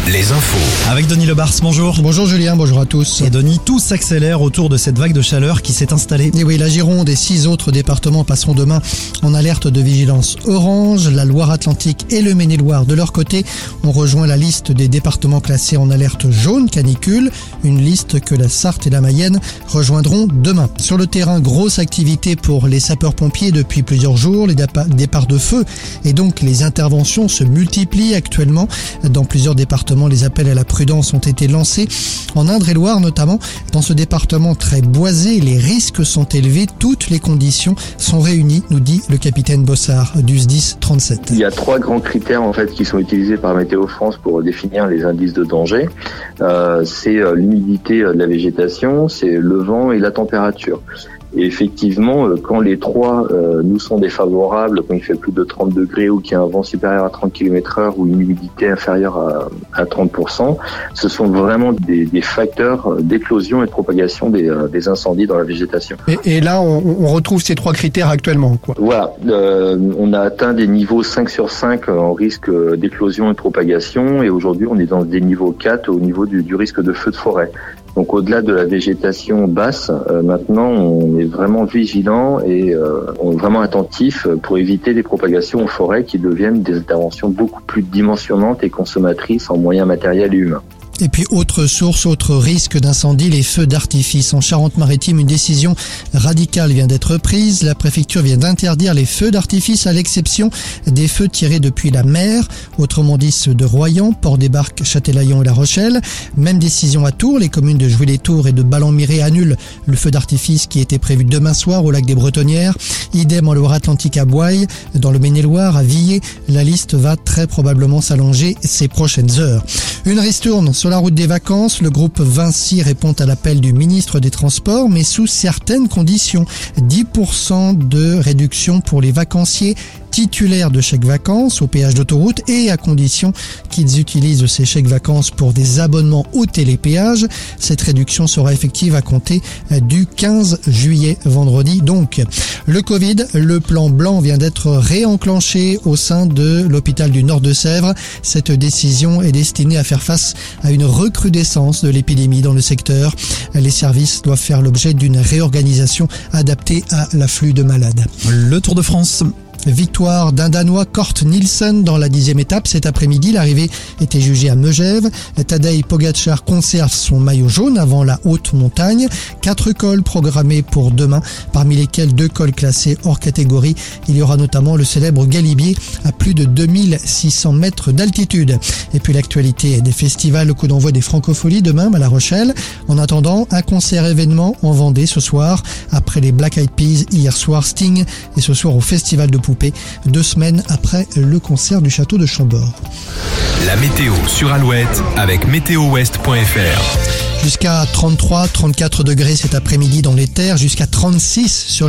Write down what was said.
les infos. Avec Denis Lebars, bonjour. Bonjour Julien, bonjour à tous. Et Denis, tout s'accélère autour de cette vague de chaleur qui s'est installée. Et oui, la Gironde et 6 autres départements passeront demain en alerte de vigilance orange. La Loire-Atlantique et le Maine-et-Loire, de leur côté, ont rejoint la liste des départements classés en alerte jaune canicule. Une liste que la Sarthe et la Mayenne rejoindront demain. Sur le terrain, grosse activité pour les sapeurs-pompiers depuis plusieurs jours. Les départs de feu et donc les interventions se multiplient actuellement. Dans plusieurs départements, les appels à la prudence ont été lancés. En Indre-et-Loire notamment, dans ce département très boisé, les risques sont élevés. Toutes les conditions sont réunies, nous dit le capitaine Bossard du SDIS 37. Il y a 3 grands critères en fait qui sont utilisés par Météo France pour définir les indices de danger. C'est l'humidité de la végétation, c'est le vent et la température. Et effectivement, quand les 3 nous sont défavorables, quand il fait plus de 30 degrés ou qu'il y a un vent supérieur à 30 km/h ou une humidité inférieure à 30%, ce sont vraiment des facteurs d'éclosion et de propagation des incendies dans la végétation. Et là, on retrouve ces 3 critères actuellement, quoi. Voilà, on a atteint des niveaux 5 sur 5 en risque d'éclosion et de propagation, et aujourd'hui on est dans des niveaux 4 au niveau du risque de feu de forêt. Donc au-delà de la végétation basse, maintenant on est vraiment vigilant et on est vraiment attentif pour éviter les propagations en forêt qui deviennent des interventions beaucoup plus dimensionnantes et consommatrices en moyens matériels et humains. Et puis autre source, autre risque d'incendie, les feux d'artifice. En Charente-Maritime, une décision radicale vient d'être prise. La préfecture vient d'interdire les feux d'artifice à l'exception des feux tirés depuis la mer, autrement dit ceux de Royan, Port-des-Barques, Châtelaillon et La Rochelle. Même décision à Tours, les communes de Jouy-les-Tours et de Ballon-Miré annulent le feu d'artifice qui était prévu demain soir au lac des Bretonnières. Idem en Loire-Atlantique à Boye, dans le Maine-et-Loire, à Villers. La liste va très probablement s'allonger ces prochaines heures. Une ristourne sur la route des vacances, le groupe Vinci répond à l'appel du ministre des Transports, mais sous certaines conditions. 10% de réduction pour les vacanciers titulaires de chèques vacances au péage d'autoroute et à condition qu'ils utilisent ces chèques vacances pour des abonnements au télépéage. Cette réduction sera effective à compter du 15 juillet, vendredi donc. Le Covid, le plan blanc vient d'être réenclenché au sein de l'hôpital du Nord de Sèvres. Cette décision est destinée à faire face à une recrudescence de l'épidémie dans le secteur. Les services doivent faire l'objet d'une réorganisation adaptée à l'afflux de malades. Le Tour de France. Victoire d'un Danois, Kort Nielsen, dans la 10e étape. Cet après-midi, l'arrivée était jugée à Megève. Tadej Pogačar conserve son maillot jaune avant la haute montagne. 4 cols programmés pour demain, parmi lesquels 2 cols classés hors catégorie. Il y aura notamment le célèbre Galibier à plus de 2600 mètres d'altitude. Et puis l'actualité des festivals, le coup d'envoi des Francopholies demain à La Rochelle. En attendant, un concert événement en Vendée ce soir. Après les Black Eyed Peas, hier soir Sting, et ce soir au Festival de Poupée, 2 semaines après le concert du château de Chambord. La météo sur Alouette avec météowest.fr. Jusqu'à 33, 34 degrés cet après-midi dans les terres, jusqu'à 36 sur